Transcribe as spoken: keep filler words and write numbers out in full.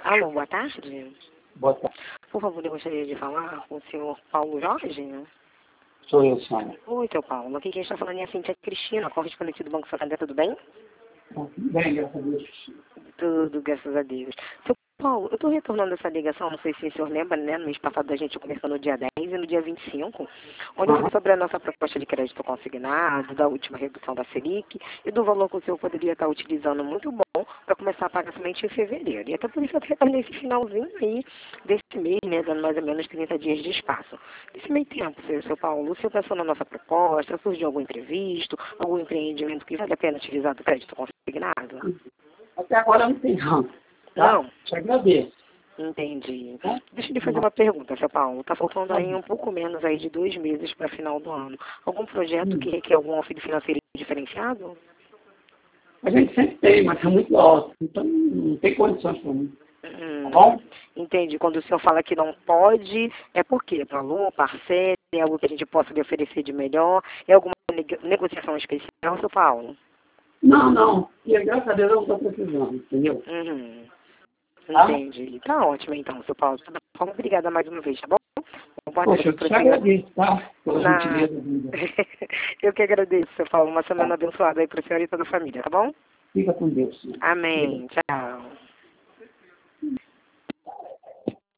Alô, boa tarde. Boa tarde. Por favor, eu gostaria de falar com o senhor Paulo Jorge. Sou eu, senhora. Oi, seu Paulo. Aqui quem está falando é a Cintia Cristina, correspondente do Banco Santander, tudo bem? Tudo bem, graças a Deus. Tudo, graças a Deus. Seu Paulo, eu estou retornando essa ligação, não sei se o senhor lembra, né? No mês passado a gente conversou no dia dez e no dia vinte e cinco, onde Uhum. foi sobre a nossa proposta de crédito consignado, da última redução da Selic e do valor que o senhor poderia estar utilizando muito bom para começar a pagar somente em fevereiro. E até por isso eu retornei esse finalzinho aí desse mês, né? Dando mais ou menos trinta dias de espaço. Nesse meio tempo, seu, seu Paulo, o senhor pensou na nossa proposta, surgiu algum imprevisto, algum empreendimento que vale a pena utilizar do crédito consignado? Até agora não tem não. Tá? Não? Te agradeço. Entendi. Tá? Deixa eu lhe fazer uma pergunta, seu Paulo. Está faltando aí um pouco menos aí de dois meses para final do ano. Algum projeto que Hum. requer algum auxílio financeiro diferenciado? A gente sempre tem, mas é muito alto. Então não tem condições para mim. Hum, Tá bom? entendi. Quando o senhor fala que não pode, é por quê? Valor, parcela, é algo que a gente possa lhe oferecer de melhor? É alguma neg- negociação especial, seu Paulo? Não, não. E graças a Deus eu não estou precisando, entendeu? Uhum. Tá? Entendi. Tá ótimo então, seu Paulo. Tá bom. Obrigada mais uma vez, tá bom? Boa Poxa, tarde eu para o te senhor. agradeço, tá? Pela Na... gentileza. Vida. Eu que agradeço, seu Paulo. Uma Tá? semana abençoada aí para o senhor e toda a família, tá bom? Fica com Deus. Senhor. Obrigado. Amém. Tchau.